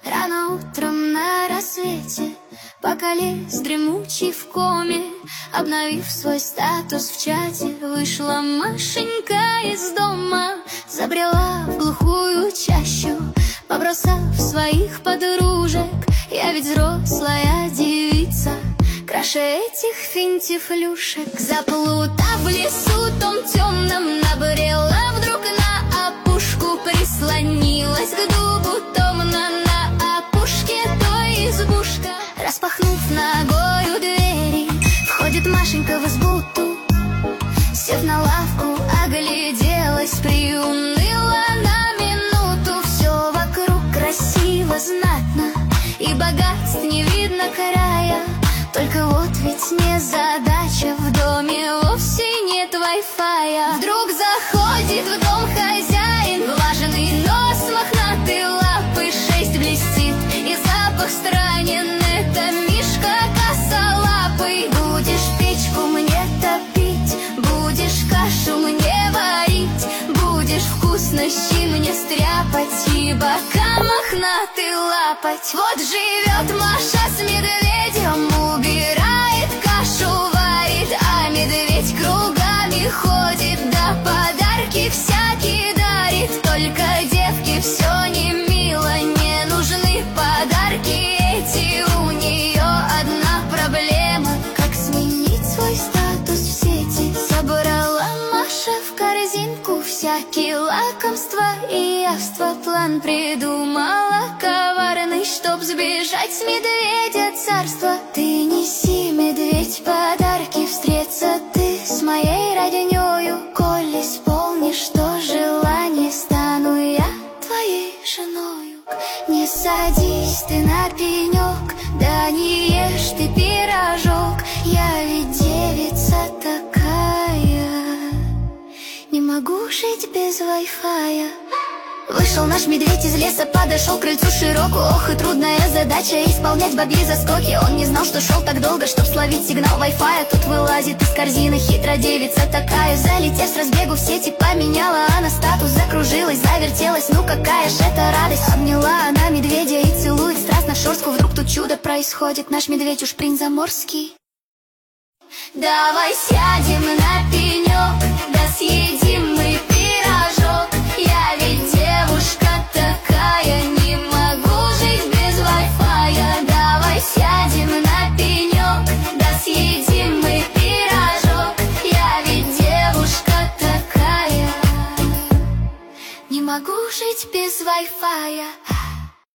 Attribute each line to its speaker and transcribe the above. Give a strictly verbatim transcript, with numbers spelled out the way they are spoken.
Speaker 1: Рано утром на рассвете, пока лес дремучий в коме, обновив свой статус в чате, вышла Машенька из дома. Забрела в глухую чащу, побросав своих подружек. Я ведь взрослая девица, краше этих финтифлюшек. Заплутав в лесу том темном, набрела вдруг на опушку, прислонилась к дубу томно. На опушке той избушка, распахнув ногою двери, входит Машенька в избу ту. Сев на лавку, огляделась, приуныла на минуту. Все вокруг красиво, знатно, и богатств не видно края. Только вот ведь не задача, в доме вовсе нет вай-фая. Вдруг заходит в дом хозяин, влажный нос, мохнатые лапы, шесть блестит, и запах странен. Это Мишка косолапый. Будешь печку мне топить, будешь кашу мне варить, будешь вкусности мне стряпать и бока мохнатый лапать. Вот живет Маша с медведем, убирает, кашу варит, а медведь кругами ходит, да подарки всякие дарит. Только девке все не мило, не нужны подарки эти. У нее одна проблема, как сменить свой статус в сети. Собрала Маша в корзинку всякие лакомства и явства. План придумала коварный, чтоб сбежать с медведя царства. Ты неси, медведь, подарки, встреться ты с моей роднёю. Коль исполнишь то желание, стану я твоей женою. Не садись ты на пенек, да не ешь ты пирожок. Я ведь девица такая, не могу жить без вай-фая. Вышел наш медведь из леса, подошел к крыльцу широку. Ох, и трудная задача исполнять бабьи заскоки. Он не знал, что шел так долго, чтоб словить сигнал вай-фая. Тут вылазит из корзины хитро девица такая. Залетев с разбегу в сети, поменяла она статус. Закружилась, завертелась, ну какая ж это радость. Обняла она медведя и целует страстно в шорстку. Вдруг тут чудо происходит, наш медведь уж принц заморский. Давай сядем на пенек, да съедим мы пирожок. Я ведь девушка такая, не могу жить без вай-фая. Давай сядем на пенек, да съедим мы пирожок. Я ведь девушка такая, не могу жить без вай-фая.